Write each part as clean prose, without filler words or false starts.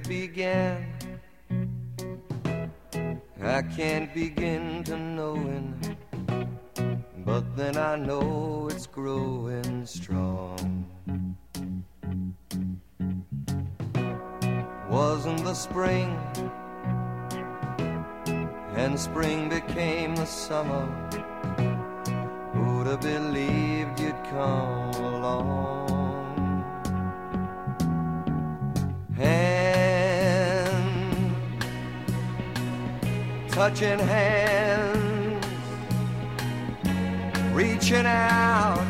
it began. I can't begin to knowing, but then I know it's growing strong. Wasn't the spring, and spring became the summer. Who'd have believed you'd come along? Hand, touching hands, reaching out,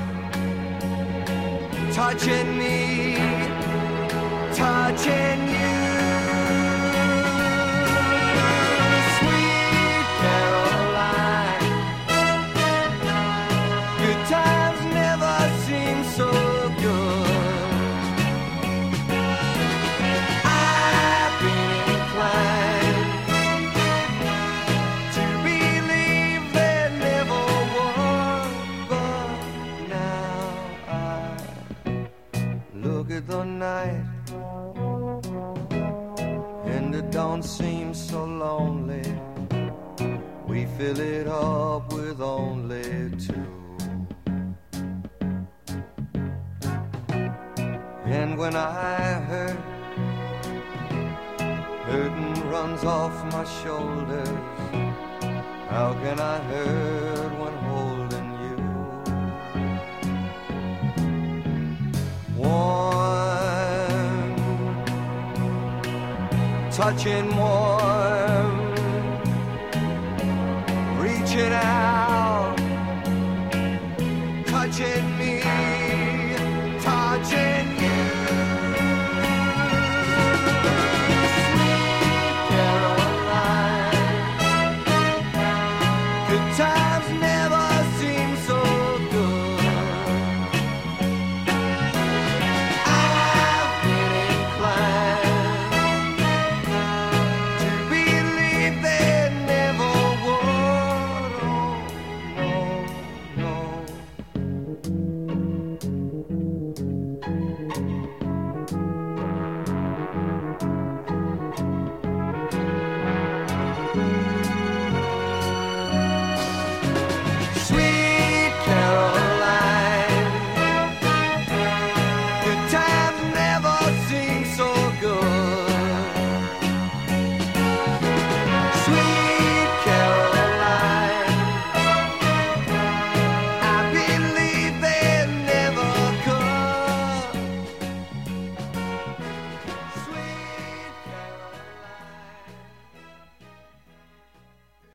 touching me, touching you. Sweet Caroline, good times never seem so good. I've been inclined to believe there never was, but now I look at the night and it don't seem so lonely. We fill it up with only two. And when I hurt, hurting runs off my shoulders. How can I hurt when holding you? Warm, touching warm, reaching out, touching me.